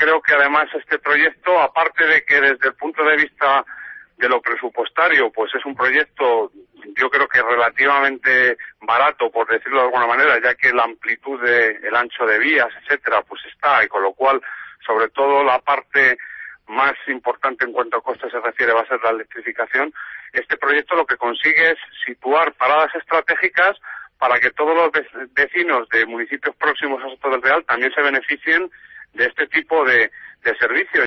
creo que además este proyecto, aparte de que desde el punto de vista de lo presupuestario, pues es un proyecto, yo creo que relativamente barato, por decirlo de alguna manera, ya que la amplitud el ancho de vías, etcétera, pues está, y con lo cual, sobre todo la parte más importante en cuanto a costes se refiere va a ser la electrificación. Este proyecto lo que consigue es situar paradas estratégicas para que todos los vecinos de municipios próximos a Soto del Real también se beneficien de este tipo de servicios.